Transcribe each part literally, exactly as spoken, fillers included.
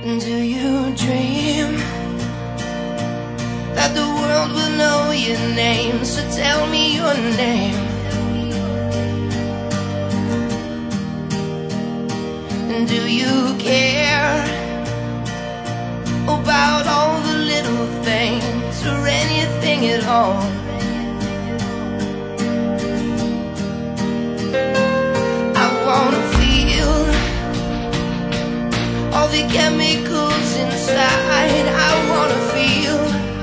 Do you dream that the world will know your name? So tell me your name. Do you care about all the little things or anything at all? I wanna feel all the chemicals inside. I wanna feel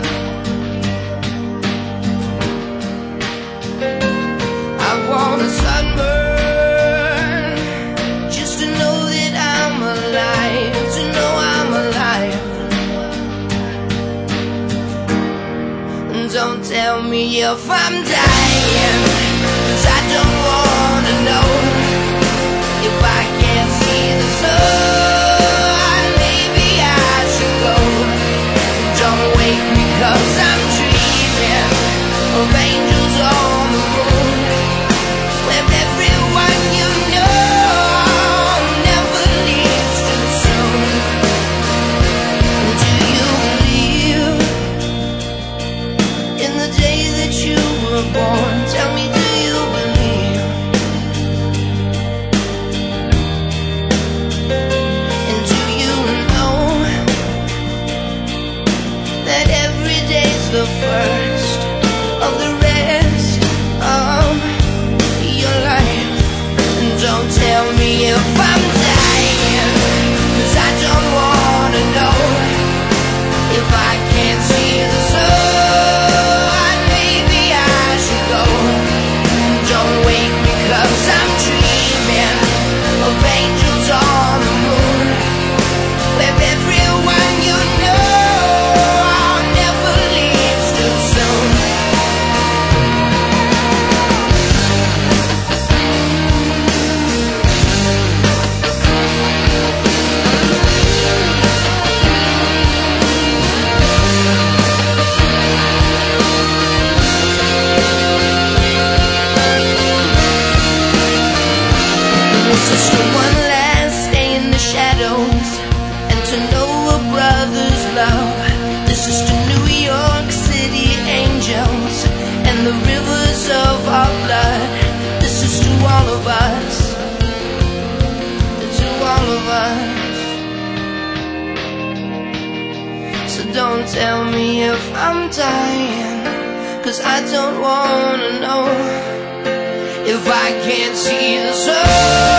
I wanna sunburn just to know that I'm alive, to know I'm alive. Don't tell me if I'm dying, 'cause I don't wanna know. If I can't see the sun, maybe I should go. Don't wake me 'cause I'm dreaming of angels on the moon, where everyone you know never leaves too soon. Do you believe in the day that you were born? Tell me, do you believe? And do you know that every day's the first of the rest of your life? And don't tell me if I'm dying, 'cause I don't wanna know. If I can't see the sun, maybe I should go. Don't wake me 'cause I'm dreaming of angels on the moon, where everyone you know never leaves too soon. It's just the one last day in the shadows, and to know a brother's love. This is to New York City angels and the rivers of our blood. This is to all of us, to all of us. So don't tell me if I'm dying, 'cause I don't wanna know. If I can't see the sun,